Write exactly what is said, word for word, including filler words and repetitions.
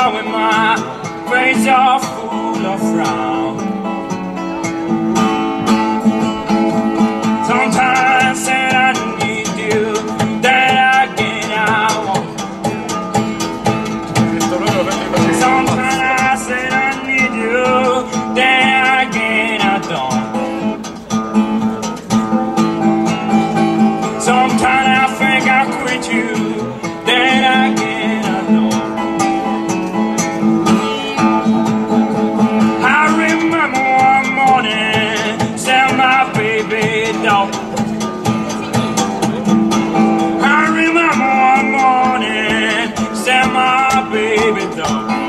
around with my face all full of frown. Sometimes I said I need you, then again I won't. Sometimes I said I need you, then again I don't. Sometimes I think I quit you, then again I don't. I remember one morning, said my baby dog. I remember one morning, said my baby dog.